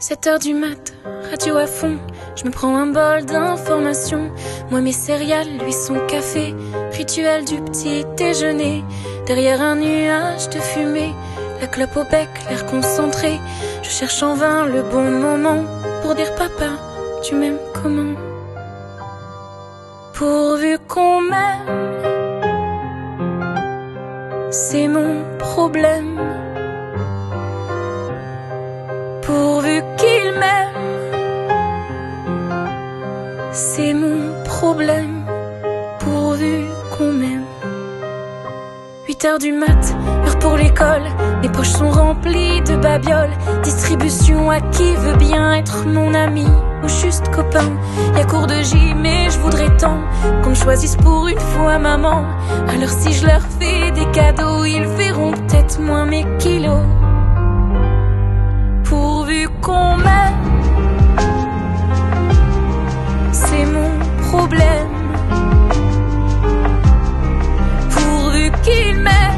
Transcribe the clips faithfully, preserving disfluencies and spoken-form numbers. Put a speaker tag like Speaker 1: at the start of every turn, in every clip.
Speaker 1: sept heures du mat, radio à fond, je me prends un bol d'informations. Moi mes céréales, lui son café, rituel du petit déjeuner. Derrière un nuage de fumée, la clope au bec, l'air concentré. Je cherche en vain le bon moment pour dire papa, tu m'aimes comment? Pourvu qu'on m'aime, c'est mon problème. Pourvu qu'il m'aime, c'est mon problème. Pourvu qu'on m'aime. Huit heures du mat, heure pour l'école. Mes poches sont remplies de babioles. Distribution à qui veut bien être mon ami ou juste copain. Y'a cours de gym mais je voudrais tant qu'on me choisisse pour une fois maman. Alors si je leur fais des cadeaux, ils verront peut-être moins mes kilos. Pourvu qu'on m'aime, c'est mon problème. Pourvu qu'il m'aime,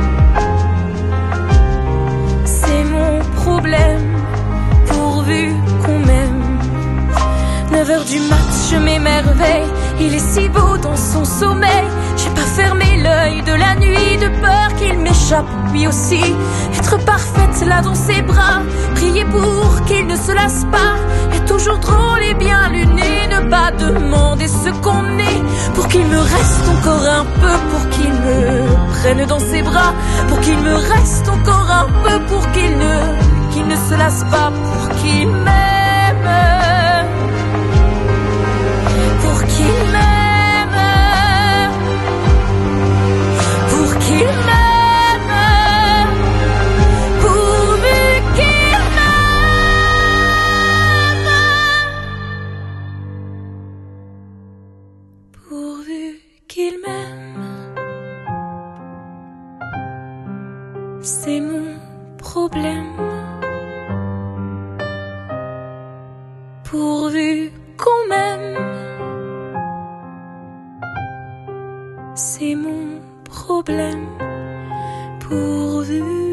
Speaker 1: c'est mon problème. Pourvu qu'on m'aime. Neuf heures du mat, je m'émerveille. Il est si beau dans son sommeil. J'ai pas fermé l'œil de la nuit de peur qu'il m'échappe lui aussi. Être parfaite là dans ses bras, prier pour qu'il ne se lasse pas. Être toujours drôle et bien luné, ne pas demander ce qu'on est. Pour qu'il me reste encore un peu, pour qu'il me prenne dans ses bras. Pour qu'il me reste encore un peu, pour qu'il ne, qu'il ne se lasse pas. Pour qu'il m'aime, pour qu'il m'aime, pour qu'il m'aime, pourvu qu'il m'aime, pourvu qu'il m'aime, c'est mon problème. Pourvu qu'on m'aime, c'est mon problème. Pourvu